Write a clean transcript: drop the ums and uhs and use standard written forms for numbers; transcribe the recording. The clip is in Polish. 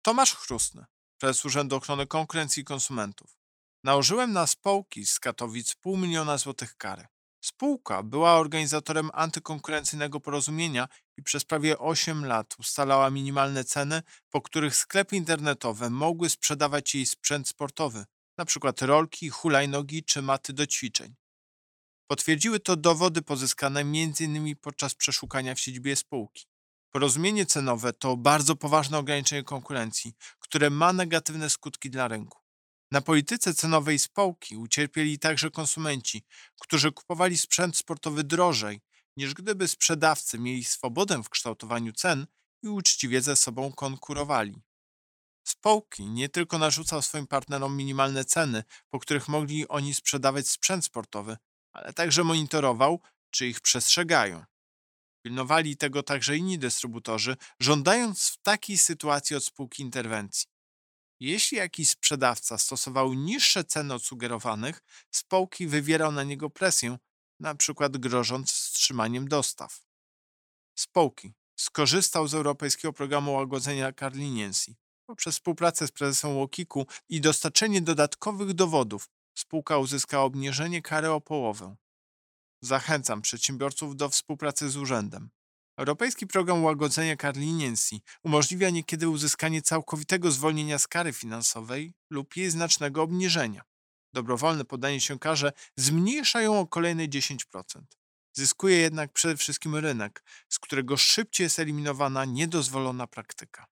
Tomasz Chrustny, prezes Urzędu Ochrony Konkurencji i Konsumentów. Nałożyłem na spółki z Katowic $500 000 kary. Spółka była organizatorem antykonkurencyjnego porozumienia i przez prawie 8 lat ustalała minimalne ceny, po których sklepy internetowe mogły sprzedawać jej sprzęt sportowy, np. rolki, hulajnogi czy maty do ćwiczeń. Potwierdziły to dowody pozyskane m.in. podczas przeszukania w siedzibie spółki. Porozumienie cenowe to bardzo poważne ograniczenie konkurencji, które ma negatywne skutki dla rynku. Na polityce cenowej spółki ucierpieli także konsumenci, którzy kupowali sprzęt sportowy drożej, niż gdyby sprzedawcy mieli swobodę w kształtowaniu cen i uczciwie ze sobą konkurowali. Spółki nie tylko narzucał swoim partnerom minimalne ceny, po których mogli oni sprzedawać sprzęt sportowy, ale także monitorował, czy ich przestrzegają. Pilnowali tego także inni dystrybutorzy, żądając w takiej sytuacji od spółki interwencji. Jeśli jakiś sprzedawca stosował niższe ceny od sugerowanych, spółki wywierał na niego presję, na przykład grożąc wstrzymaniem dostaw. Spółki skorzystał z Europejskiego Programu Łagodzenia Kar Leniency. Poprzez współpracę z prezesem Łokiku i dostarczenie dodatkowych dowodów spółka uzyskała obniżenie kary o połowę. Zachęcam przedsiębiorców do współpracy z urzędem. Europejski program łagodzenia kar leniency umożliwia niekiedy uzyskanie całkowitego zwolnienia z kary finansowej lub jej znacznego obniżenia. Dobrowolne poddanie się karze zmniejsza ją o kolejne 10%. Zyskuje jednak przede wszystkim rynek, z którego szybciej jest eliminowana niedozwolona praktyka.